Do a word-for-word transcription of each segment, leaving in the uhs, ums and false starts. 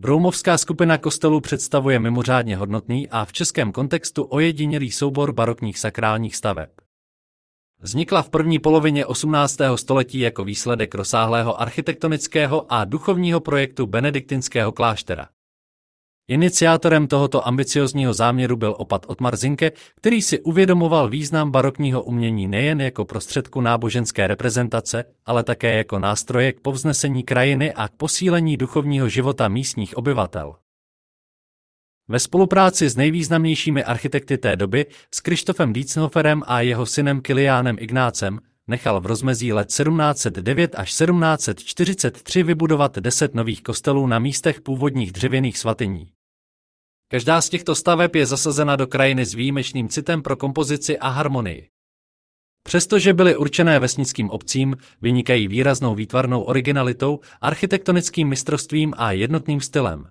Broumovská skupina kostelů představuje mimořádně hodnotný a v českém kontextu ojedinělý soubor barokních sakrálních staveb. Vznikla v první polovině osmnáctého století jako výsledek rozsáhlého architektonického a duchovního projektu benediktinského kláštera. Iniciátorem tohoto ambiciózního záměru byl opat Otmar Zinke, který si uvědomoval význam barokního umění nejen jako prostředku náboženské reprezentace, ale také jako nástroje k povznesení krajiny a k posílení duchovního života místních obyvatel. Ve spolupráci s nejvýznamnějšími architekty té doby, s Krištofem Dientzenhoferem a jeho synem Kiliánem Ignácem, nechal v rozmezí let sedmnáct set devět až sedmnáct set čtyřicet tři vybudovat deset nových kostelů na místech původních dřevěných svatyní. Každá z těchto staveb je zasazena do krajiny s výjimečným citem pro kompozici a harmonii. Přestože byly určené vesnickým obcím, vynikají výraznou výtvarnou originalitou, architektonickým mistrovstvím a jednotným stylem.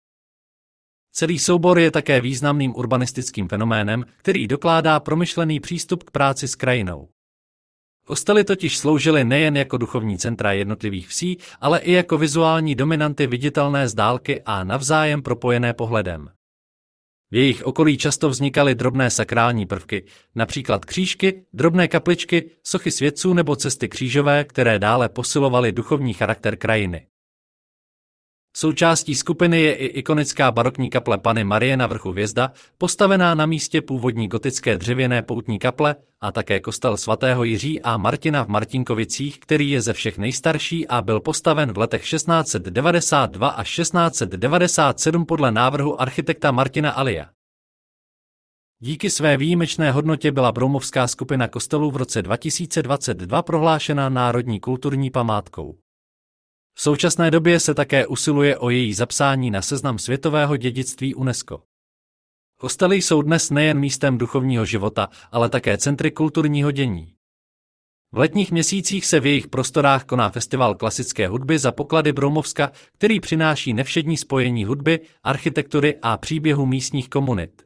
Celý soubor je také významným urbanistickým fenoménem, který dokládá promyšlený přístup k práci s krajinou. Kostely totiž sloužily nejen jako duchovní centra jednotlivých vsí, ale i jako vizuální dominanty viditelné z dálky a navzájem propojené pohledem. V jejich okolí často vznikaly drobné sakrální prvky, například křížky, drobné kapličky, sochy světců nebo cesty křížové, které dále posilovaly duchovní charakter krajiny. Součástí skupiny je i ikonická barokní kaple Panny Marie na vrchu Hvězda, postavená na místě původní gotické dřevěné poutní kaple, a také kostel svatého Jiří a Martina v Martinkovicích, který je ze všech nejstarší a byl postaven v letech šestnáct set devadesát dva až šestnáct set devadesát sedm podle návrhu architekta Martina Alia. Díky své výjimečné hodnotě byla Broumovská skupina kostelů v roce dva tisíce dvacet dva prohlášena národní kulturní památkou. V současné době se také usiluje o její zapsání na seznam světového dědictví UNESCO. Kostely jsou dnes nejen místem duchovního života, ale také centry kulturního dění. V letních měsících se v jejich prostorách koná festival klasické hudby za poklady Broumovska, který přináší nevšední spojení hudby, architektury a příběhu místních komunit.